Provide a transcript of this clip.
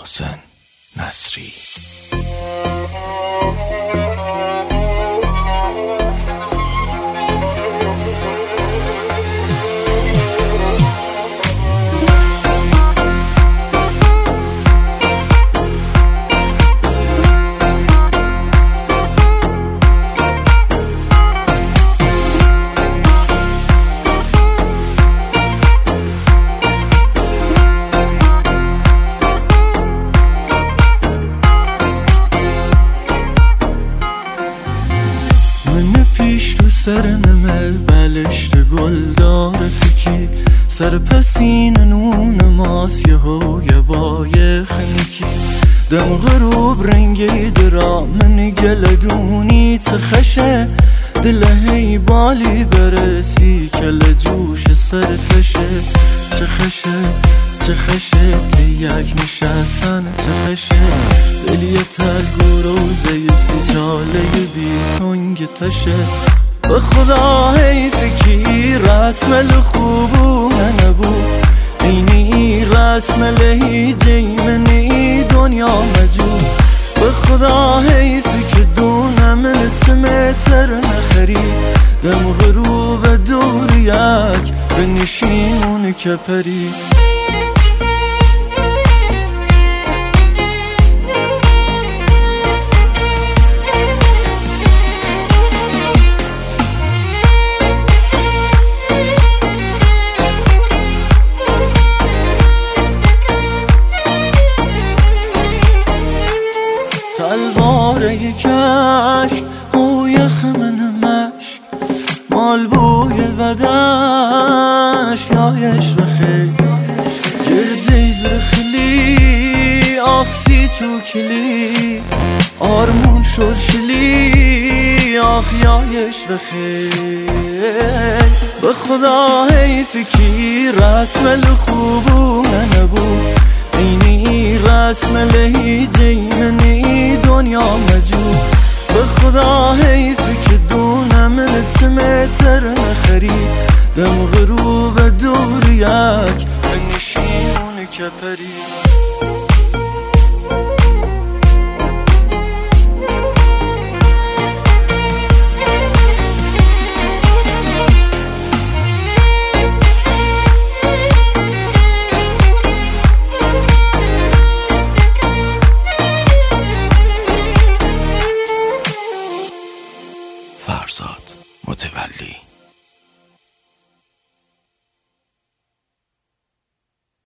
محسن نصری. سر نمه بلشت گل داره تکی سر پسین نون ماس یه هوی بای خنکی دم غروب رنگی درا من گلدونی تخشه دلهی بالی برسی کل جوش سر تشه چخشه یک نشستن چخشه دلی تلگو روزه سی چاله بی تنگ تشه به خدا حیفه کی رسم الخوبو نبو اینی رسم لهیجه منی دنیا مجو به خدا حیفه که دونم نتمتر نخری دم غروب دور یک به نشیمون کپری تلواره کشک بوی خمن مشک مال بوی ودش یایش و خیل گرده زرخلی آخسی چوکلی آرمون شلشلی آخ یایش و خیل به خدا حیفه کی رسم الخوبو نبو اینی رسم لهیجه منی دنیا مجو به خدا حیفه که دونم نتمتر نخری دم غروب دور یک به نشیمون کپری